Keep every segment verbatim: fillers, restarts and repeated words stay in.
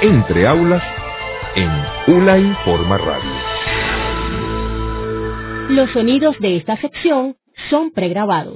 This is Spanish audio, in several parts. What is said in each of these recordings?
Entre aulas en ULA Informa Radio. Los sonidos de esta sección son pregrabados.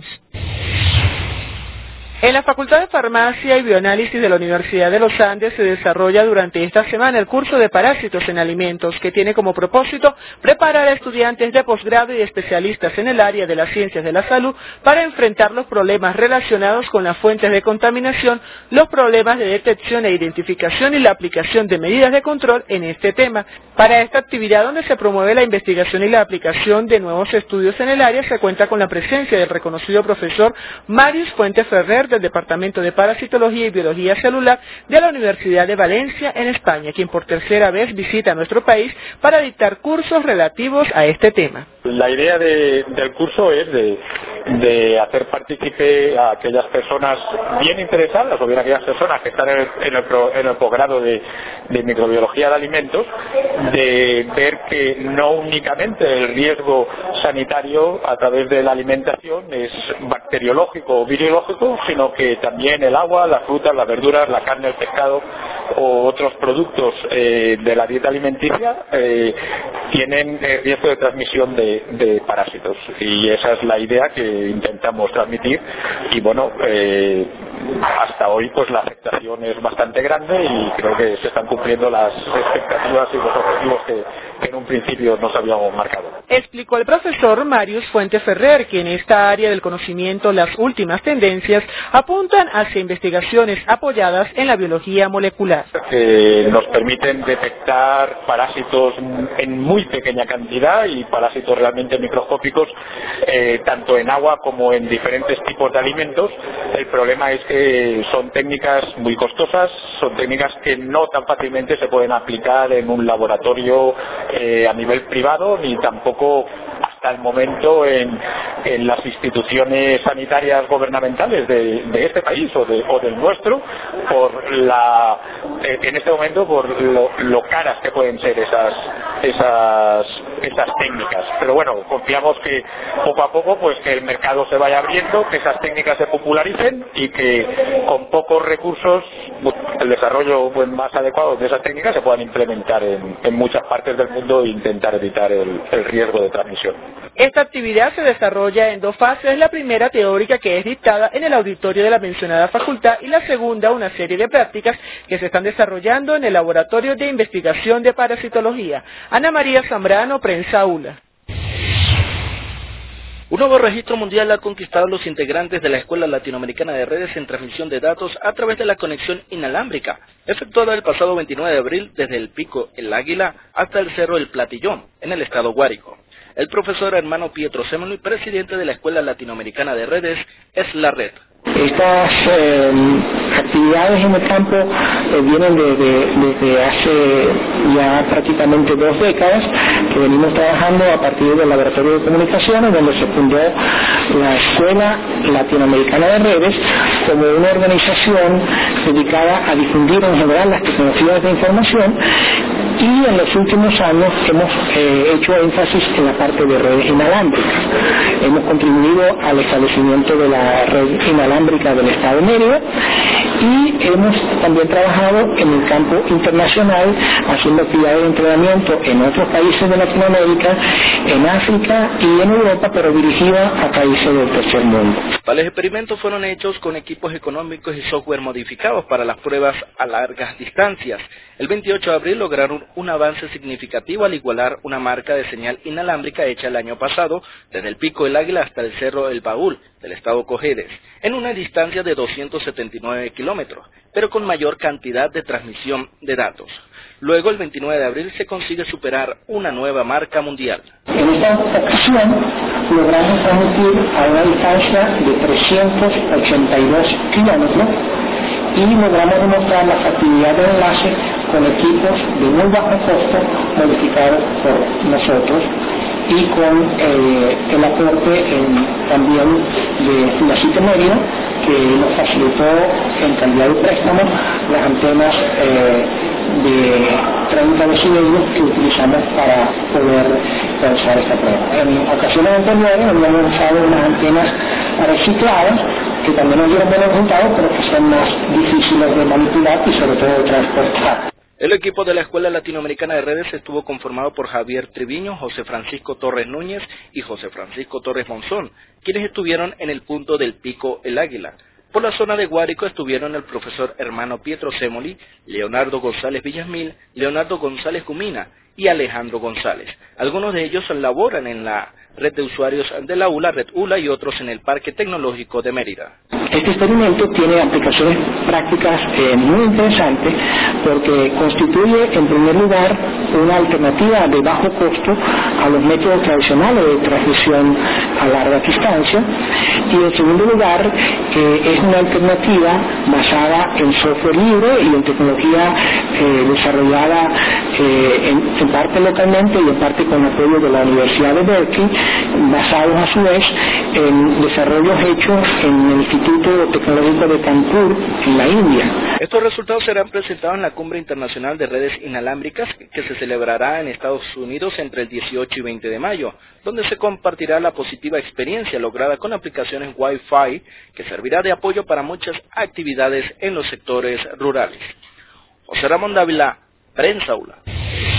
En la Facultad de Farmacia y Bioanálisis de la Universidad de los Andes se desarrolla durante esta semana el curso de Parásitos en Alimentos, que tiene como propósito preparar a estudiantes de posgrado y especialistas en el área de las ciencias de la salud para enfrentar los problemas relacionados con las fuentes de contaminación, los problemas de detección e identificación y la aplicación de medidas de control en este tema. Para esta actividad, donde se promueve la investigación y la aplicación de nuevos estudios en el área, se cuenta con la presencia del reconocido profesor Marius Fuente Ferrer, del Departamento de Parasitología y Biología Celular de la Universidad de Valencia, en España, quien por tercera vez visita nuestro país para dictar cursos relativos a este tema. La idea de, del curso es de, de hacer partícipe a aquellas personas bien interesadas o bien aquellas personas que están en el, en el, pro, en el posgrado de, de microbiología de alimentos, de ver que no únicamente el riesgo sanitario a través de la alimentación es bacteriológico o virológico, sino que también el agua, las frutas, las verduras, la carne, el pescado o otros productos eh, de la dieta alimenticia eh, tienen eh, riesgo de transmisión de de parásitos, y esa es la idea que intentamos transmitir. Y bueno, eh, hasta hoy pues la aceptación es bastante grande y creo que se están cumpliendo las expectativas y los objetivos que, que en un principio nos habíamos marcado. Explicó el profesor Marius Fuente Ferrer que en esta área del conocimiento las últimas tendencias apuntan hacia investigaciones apoyadas en la biología molecular, que nos permiten detectar parásitos en muy pequeña cantidad y parásitos realmente microscópicos, eh, tanto en agua como en diferentes tipos de alimentos. El problema es que son técnicas muy costosas, son técnicas que no tan fácilmente se pueden aplicar en un laboratorio eh, a nivel privado, ni tampoco hasta el momento en, en las instituciones sanitarias gubernamentales de, de este país o, de, o del nuestro, por la eh, en este momento por lo, lo caras que pueden ser esas esas esas técnicas. Pero bueno, confiamos que poco a poco pues que el mercado se vaya abriendo, que esas técnicas se popularicen y que con pocos recursos el desarrollo pues, más adecuado de esas técnicas se puedan implementar en, en muchas partes del mundo e intentar evitar el, el riesgo de transmisión. Esta actividad se desarrolla en dos fases: la primera teórica, que es dictada en el auditorio de la mencionada facultad, y la segunda una serie de prácticas que se están desarrollando en el Laboratorio de Investigación de Parasitología. Ana María Zambrano, Prensa ULA. Un nuevo registro mundial ha conquistado a los integrantes de la Escuela Latinoamericana de Redes en Transmisión de Datos a través de la conexión inalámbrica, efectuada el pasado veintinueve de abril desde el Pico El Águila hasta el Cerro El Platillón, en el estado Guárico. El profesor Hermano Pietro Semoni, presidente de la Escuela Latinoamericana de Redes, es la red. Estas eh, actividades en el campo eh, vienen desde de, de hace ya prácticamente dos décadas, que venimos trabajando a partir del Laboratorio de Comunicaciones, donde se fundó la Escuela Latinoamericana de Redes como una organización dedicada a difundir en general las tecnologías de información, y en los últimos años hemos eh, hecho énfasis en la parte de redes inalámbricas. Hemos contribuido al establecimiento de la red inalámbrica del Estado de Mérida y hemos también trabajado en el campo internacional haciendo actividades de entrenamiento en otros países de Latinoamérica, en África y en Europa, pero dirigida a países del tercer mundo. Tales experimentos fueron hechos con equipos económicos y software modificados para las pruebas a largas distancias. El veintiocho de abril lograron un avance significativo al igualar una marca de señal inalámbrica hecha el año pasado desde el Pico del Águila hasta el Cerro El Baúl del estado Cojedes, en una distancia de doscientos setenta y nueve kilómetros, pero con mayor cantidad de transmisión de datos. Luego, el veintinueve de abril, se consigue superar una nueva marca mundial. En esta ocasión logramos transmitir a una distancia de trescientos ochenta y dos kilómetros y logramos demostrar la factibilidad del enlace con equipos de muy bajo costo modificados por nosotros y con eh, el aporte en, también de la CITE Mérida, que nos facilitó en calidad de préstamo las antenas eh, de treinta decibelios que utilizamos para poder realizar esta prueba. En ocasiones anteriores habíamos usado unas antenas recicladas que también nos dieron buenos resultados, pero que son más difíciles de manipular y sobre todo de transportar. El equipo de la Escuela Latinoamericana de Redes estuvo conformado por Javier Triviño, José Francisco Torres Núñez y José Francisco Torres Monzón, quienes estuvieron en el punto del Pico El Águila. Por la zona de Guárico estuvieron el profesor Hermano Pietro Semoli, Leonardo González Villasmil, Leonardo González Cumina y Alejandro González. Algunos de ellos laboran en la red de usuarios de la U L A, Red U L A, y otros en el Parque Tecnológico de Mérida. Este experimento tiene aplicaciones prácticas eh, muy interesantes porque constituye en primer lugar una alternativa de bajo costo a los métodos tradicionales de transmisión a larga distancia, y en segundo lugar eh, es una alternativa basada en software libre y en tecnología eh, desarrollada eh, en, en parte localmente y en parte con apoyo de la Universidad de Berkeley, basados a su vez en desarrollos hechos en el Instituto Tecnológico de Kanpur, en la India. Estos resultados serán presentados en la Cumbre Internacional de Redes Inalámbricas que se celebrará en Estados Unidos entre el dieciocho y veinte de mayo, donde se compartirá la positiva experiencia lograda con aplicaciones Wi-Fi que servirá de apoyo para muchas actividades en los sectores rurales. José Ramón Dávila, Prensa U L A.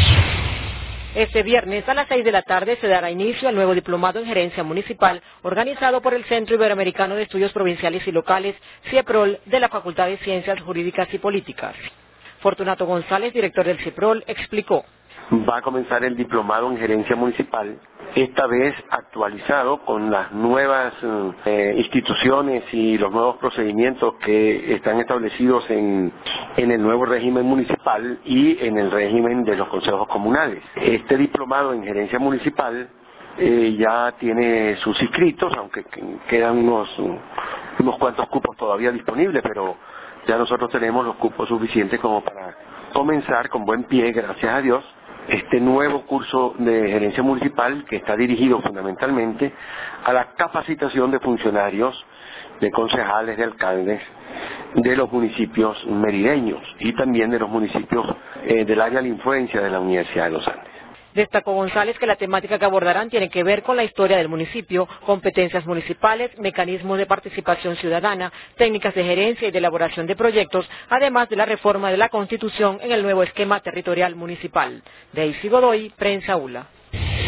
Este viernes a las seis de la tarde se dará inicio al nuevo diplomado en gerencia municipal organizado por el Centro Iberoamericano de Estudios Provinciales y Locales, CIEPROL, de la Facultad de Ciencias Jurídicas y Políticas. Fortunato González, director del CIEPROL, explicó. Va a comenzar el diplomado en gerencia municipal, esta vez actualizado con las nuevas eh, instituciones y los nuevos procedimientos que están establecidos en, en el nuevo régimen municipal y en el régimen de los consejos comunales. Este diplomado en gerencia municipal eh, ya tiene sus inscritos, aunque quedan unos, unos cuantos cupos todavía disponibles, pero ya nosotros tenemos los cupos suficientes como para comenzar con buen pie, gracias a Dios, este nuevo curso de gerencia municipal que está dirigido fundamentalmente a la capacitación de funcionarios, de concejales, de alcaldes, de los municipios merideños y también de los municipios eh, del área de la influencia de la Universidad de los Andes. Destacó González que la temática que abordarán tiene que ver con la historia del municipio, competencias municipales, mecanismos de participación ciudadana, técnicas de gerencia y de elaboración de proyectos, además de la reforma de la Constitución en el nuevo esquema territorial municipal. Daisy Godoy, Prensa U L A.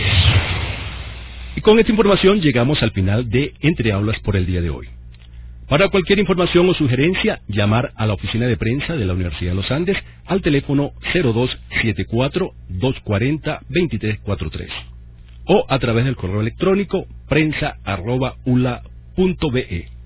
Y con esta información llegamos al final de Entre Aulas por el día de hoy. Para cualquier información o sugerencia, llamar a la oficina de prensa de la Universidad de los Andes al teléfono cero dos siete cuatro, dos cuatro cero, dos tres cuatro tres o a través del correo electrónico prensa arroba ula punto be.